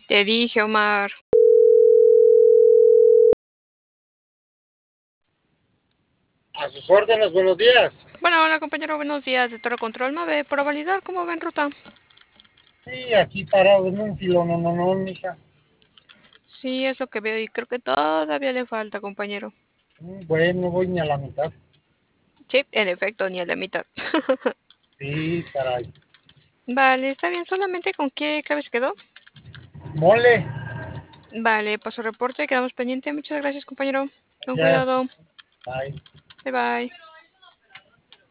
Te dije, Omar. A sus órdenes, buenos días. Bueno, hola compañero, buenos días de Toro Control Mave. Para validar, ¿cómo va en ruta? Sí, aquí parado en un filo, no, no, no, mija. Sí, es lo que veo y creo que todavía le falta, compañero. Bueno, no voy ni a la mitad. Sí, en efecto, ni a la mitad. Sí, caray. Vale, está bien. ¿Solamente con qué clave se quedó? Mole, Vale, paso reporte, quedamos pendiente. Muchas gracias, compañero. Con ya, cuidado. bye. Bye bye.